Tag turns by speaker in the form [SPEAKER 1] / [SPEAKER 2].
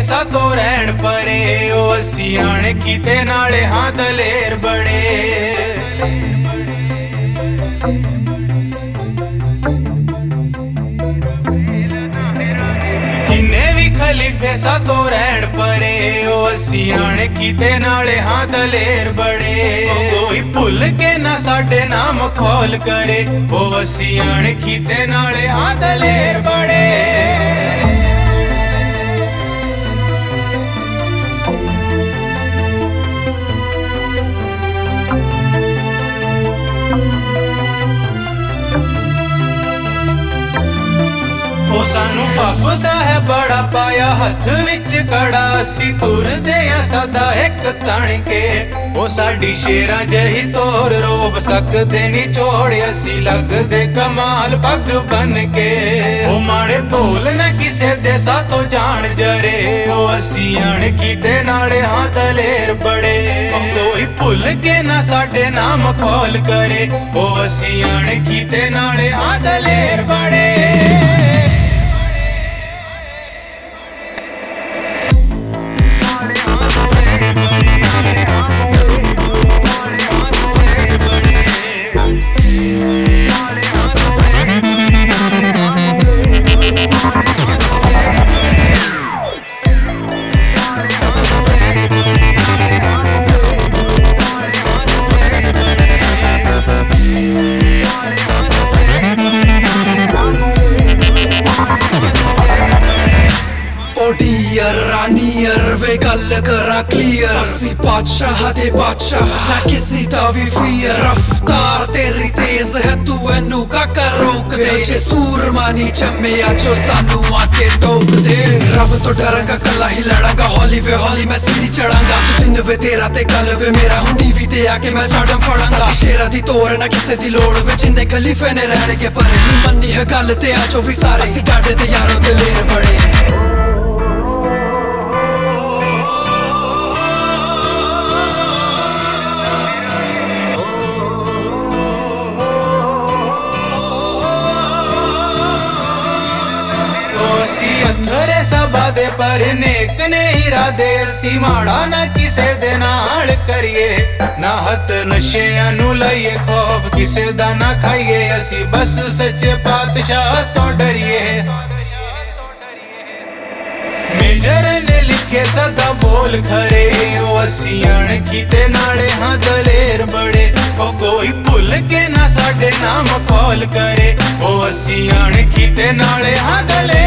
[SPEAKER 1] फैसा तो रहन परे ओ असी आने कीते नाले हाँ दलेर बड़े। खलीफे सा तो रहन परे ओ असी आने कीते नाले हाँ दलेर बड़े। कोई भुल के ना साडे नाम खोल करे ओ असी आने कीते नाले हाँ दलेर बड़े। सानू फपदा है बड़ा पाया हथ विच कड़ा असी तुरदे आ सदा एक तण के ओ साडी शेरा जही तोर रोब सकदे नी छोड़ असी लगदे कमाल पग बन के। ओ माड़े बोल न किसे दे सातो जान जरे ओ असी आण कीते नाले हाँ दलेर बड़े। कोई भुल के ना साडे नाम खोल करे ओ असी आण कीते नाले हाँ दलेर बड़े।
[SPEAKER 2] रानियर वे गल करा क्लियर असी बादशाह दे बादशाह ना किसी दा भी फियर। रफ्तार तेरी तेज है तू एनू काका रोक दे जे सूरमा नी जम्मिया जो सानू आके टोक दे। रब तो डरांगा कला ही लड़ांगा हौली वे हौली मैं सीढ़ी चढ़ांगा जो दिन वे तेरा ते कल वे मेरा हूं टीवी ते आके मैं स्टार्डम फड़ांगा। शेरा दी तोर ना किसे दी लोड़ वे जिन्ने खलीफे ने रहने के परे मन्नी है गल ते आ जो भी सारे असी डाडे ते यारो दलेर बड़े।
[SPEAKER 1] अथरे सबा दे पर नेक ने इरादे असी माड़ा ना किसे दे नाल करिए ना हथ नशेआं नू लईए खौफ किसे दा ना खाइए असी बस सच्चे पातशाह तो डरिए। मेजर ने लिखे सदा बोल खरे ओ असी आण कीते नाले हाँ दलेर बड़े। ओ कोई भुल के ना साडे नाम खोल करे ओ असी आण कीते नाले हाँ दलेर।